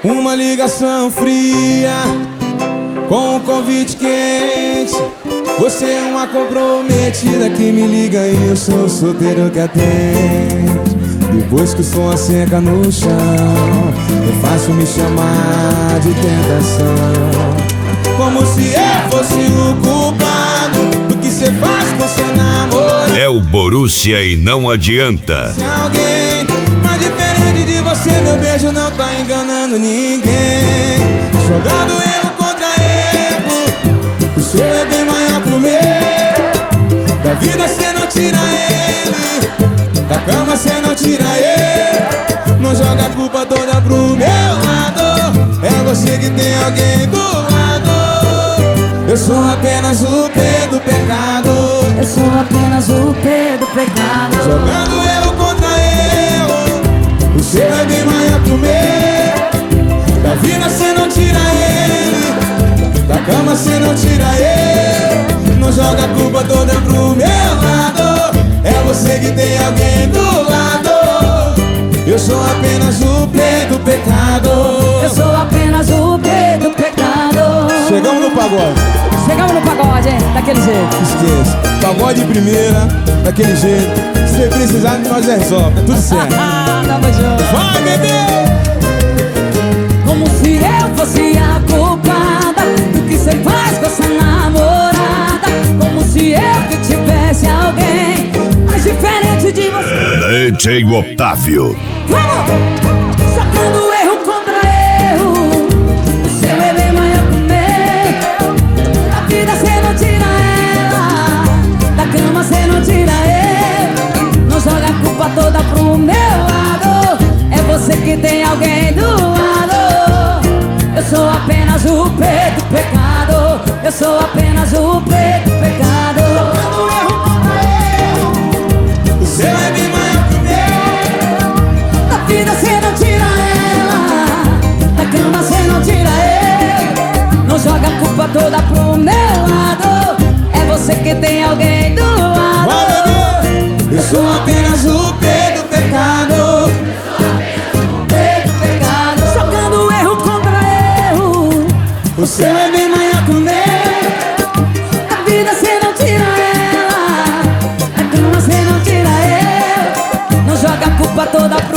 Uma ligação fria com um convite quente. Você é uma comprometida que me liga e eu sou o solteiro que atende. Depois que o som seca no chão, é fácil me chamar de tentação. Como se eu fosse o culpado do que cê faz com seu namoro. É o Borussia e não adianta. Se alguém mais diferente de você, meu beijo não tá enganando ninguém. Jogando erro contra erro, o seu é bem maior pro meu. Da vida cê não tira ele, da cama cê não tira ele. Não joga a culpa toda pro meu lado. É você que tem alguém do lado. Eu sou apenas o P do pecado. Eu sou apenas o P do pecado. Jogando erro contra erro, o seu é bem maior pro meu. Da vida cê não tira ele, da cama cê não tira ele. Não joga a culpa toda pro meu lado. É você que tem alguém do lado. Eu sou apenas o P do pecado. Eu sou apenas o P do pecado. Chegamos no pagode. Chegamos no pagode, hein? Daquele jeito. Esqueça, pagode de primeira, daquele jeito. Se você precisar, nós resolve, tudo certo. Tamo junto. Vai, bebê! Como se eu fosse a culpada do que cê faz com essa namorada. Como se eu que tivesse alguém mais diferente de você. DJ Otávio. Vamos! Sacando erro contra erro, o seu é bem maior que o meu. Da vida cê não tira ela, da cama cê não tira ele. Não joga a culpa toda pro meu lado. É você que tem alguém do lado. Eu sou apenas o P do pecado. Eu sou apenas o P do pecado. Sacando erro contra erro, O seu é bem maior que o meu. da vida cê não tira ela, da cama cê não tira ele. Não joga a culpa toda pro meu lado. É você que tem alguém do lado. Vai, bebê! Eu sou apenas o P do pecado. P do pecado. Jogando erro contra erro, O seu é bem maior que o meu. da vida cê não tira ela, da cama cê não tira ele. Não joga a culpa toda pro